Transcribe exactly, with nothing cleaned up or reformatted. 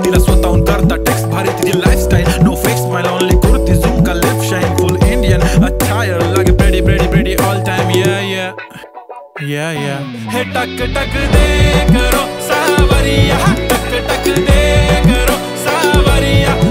तिला स्वतःहून करता टेक्स्ट भारी तिची lifestyle no fake smile only kurti झूम का lip shine full Indian attire लागे pretty pretty pretty all time या या या या हे टक टक दे करो सावरिया टक टक दे करो सावरिया